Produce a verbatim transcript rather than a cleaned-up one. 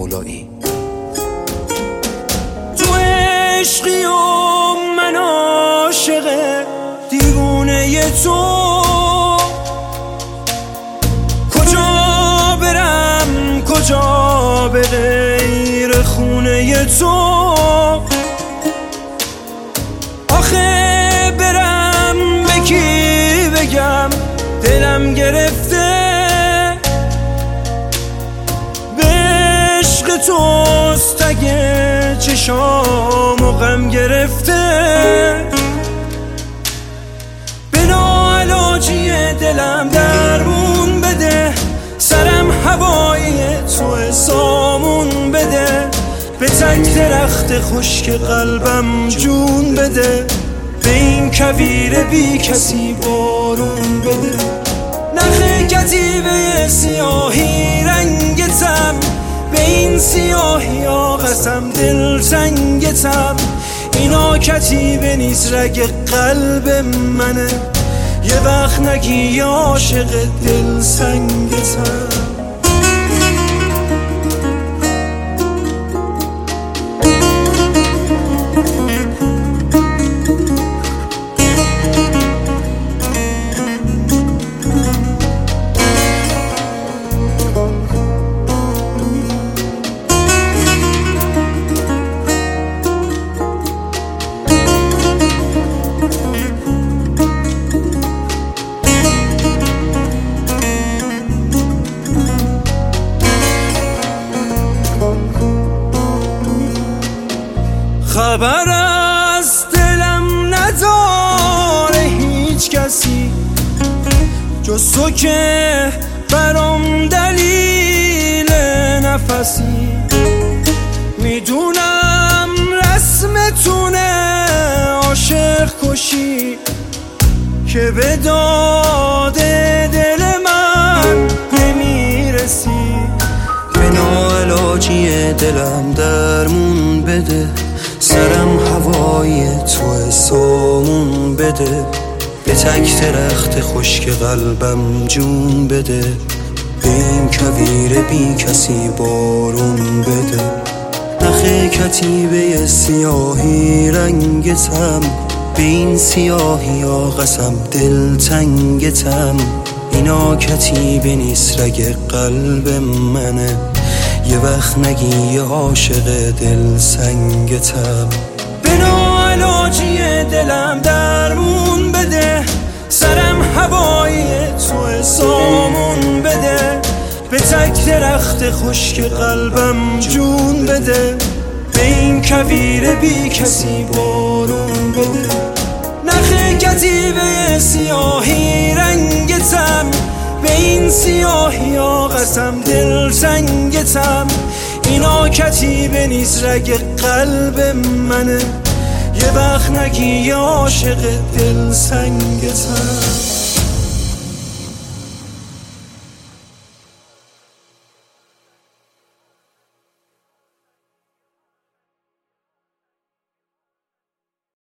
مولایی. تو عشقی و من عاشق دیوونه تو، کجا برم کجا به غیر خونه تو، آخه برم به کی بگم دلم گرفته، به عشق توست اگه چشام و غم گرفته، به ناعلاجی دلم درمون بده، سرم هوایی تو سامون بده، به تک درخت خشک قلبم جون بده، به این کویر بی کسی بارون بده. نخ کتیبه سیاهی رنگتم، به این سیاهی ها قسم دل تنگتم، اینا کتیبه نیست رگ قلب منه، یه وقت نگی عاشق دل سنگتم. خبر از دلم نداره هیچ کسی جز تو که برام دلیل نفسی، میدونم رسمتونه عاشق کشی که به داد دل من نمیرسی، به ناعلاجی دلم درمون بده، سرم هوای تو سامون بده، به تک درخت خشک قلبم جون بده، به این کویر بی کسی بارون بده. نخ کتیبه سیاهی رنگتم، به این سیاهی ها قسم دل تنگتم، اینا کتیبه نیست رگ قلب منه، یه وقت نگی عاشق دل سنگتم، به ناعلاجی دلم درمون بده، سرم هوایی تو سامون بده، به تک درخت خشک قلبم جون بده، به این کویر بی کسی بارون بده. نخ کتیبه سیاهی رنگتم، به این سیاهی ها قسم دل تنگتم، اینا کتیبه نیست رگ قلب منه، یه وقت نگی عاشق دل سنگتم.